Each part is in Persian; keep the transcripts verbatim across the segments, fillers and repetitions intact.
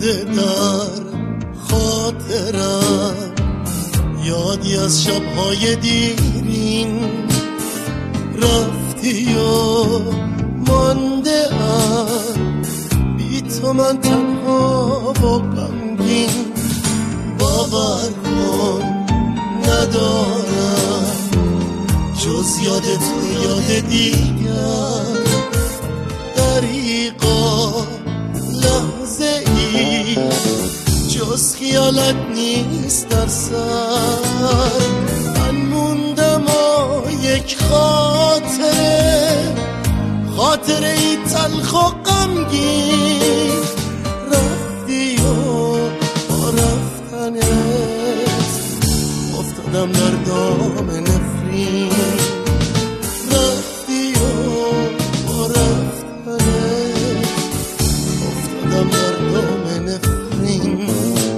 مونده در خاطرم، یادی از شب‌های دیرین رفتی و مانده ام، بی تو من تنها و غمگین، باور کن ندارم جز یاد تو یاد دیگر، دریقا لحظه ای جز خیالت نیست در سر، من موندم و یک خاطره، خاطره ای تلخ و غمگین، رفتی و با رفتنت افتادم در دام نفرین، رفتی و با رفتنت افتادم در دام نفرین.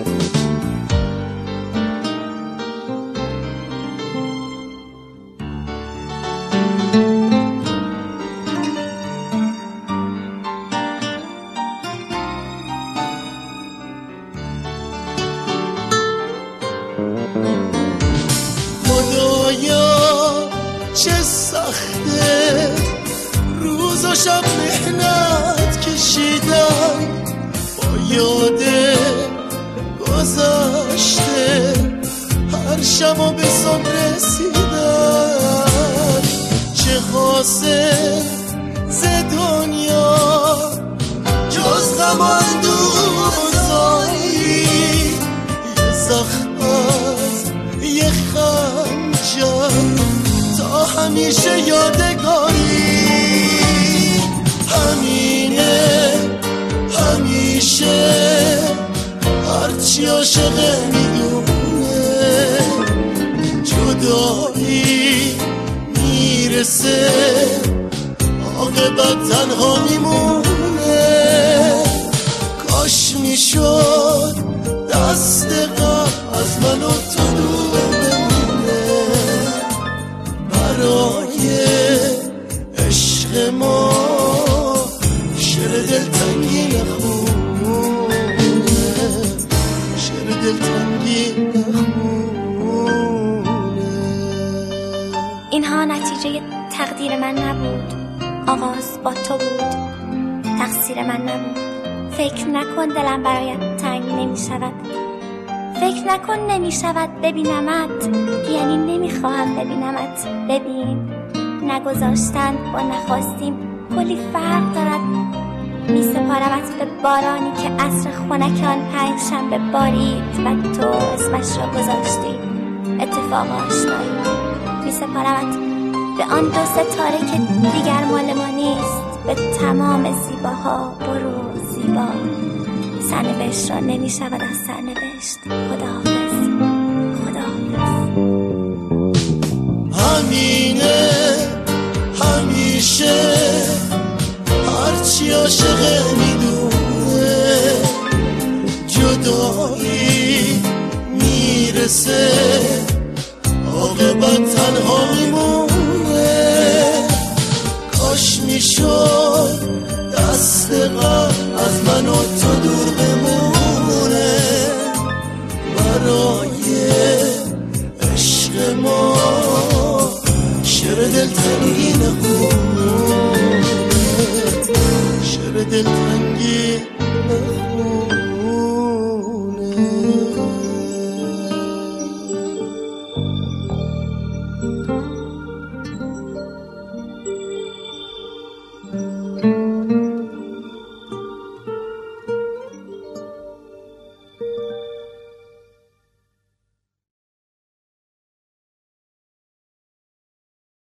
خدایا چه سخته روز و شب محنت کشیدم، با یاد گذشته هر شب و به صبح رسیدم، چه حاصل ز دنیا جز غم و اندوزایی، یه زخم از یه خنجر تا همیشه یادگاری، همینه همیشه هرچی عاشقه میدونه، جدایی میرسه عاقبت تنها میمونه، کاش میشد دست غم از من و تو دور بمونه، برای عشق ما شعر دلتنگی نخونه، شعر دلتنگی نخونه. اینها نتیجه تقدیر من نبود، آغاز با تو بود، تقصیر من نبود. فکر نکن دلم برایت تنگ نمی شود، فکر نکن نمی شود ببینمت، یعنی نمی خواهم ببینمت. ببین نگذاشتن با نخواستیم کلی فرق دارد، می سپارمت به بارانی که عصر خنک آن پنج شنبه بارید و تو اسمش را گذاشتی اتفاق آشنایی، می سپارمت به آن دو ستاره که دیگر مال ما نیست، به تمام زیباها برو زیبا، سرنوشت را نمی شود از سرنوشت. خداحافظ خداحافظ. همینه همیشه هرچی عاشقه میدونه، جدایی میرسه عاقبت تنها میمونه، کاش میشد دست غم از من و تو دور بمونه، برای عشق ما شعر دلتنگی نخونه، شعر دلتنگی